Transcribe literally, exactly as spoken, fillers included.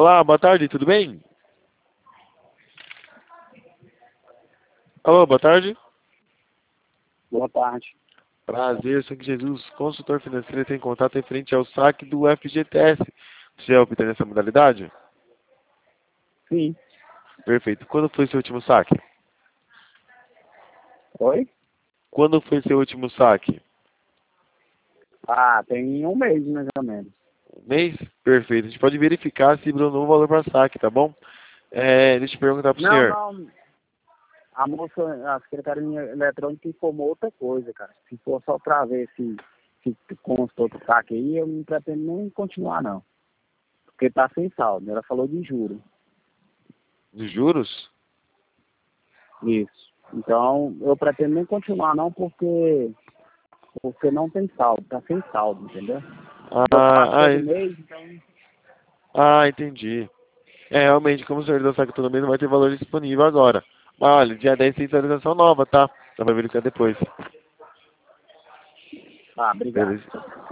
Olá, boa tarde, tudo bem? Alô, boa tarde. Boa tarde. Prazer, Sangue Jesus, consultor financeiro, tem contato referente ao saque do F G T S. Você já optou nessa modalidade? Sim. Perfeito. Quando foi seu último saque? Oi? Quando foi seu último saque? Ah, tem um mês mais ou menos. Um mês? Perfeito. A gente pode verificar se virou novo valor para saque, tá bom? É, deixa eu perguntar pro Não, senhor. não. A moça, a secretária eletrônica informou outra coisa, cara. Se for só pra ver se, se constou do saque aí, eu não pretendo nem continuar, não. Porque tá sem saldo. Ela falou de juros. Dos juros? Isso. Então, eu pretendo nem continuar, não, porque, porque não tem saldo. Tá sem saldo, entendeu? Já Ah, passou ah, do é- mês, então... ah, entendi. É, realmente, como o senhor deu saque todo mês, não vai ter valor disponível agora. Mas olha, dia dez tem atualização nova, tá? Dá pra verificar depois. Ah, obrigado. Beleza.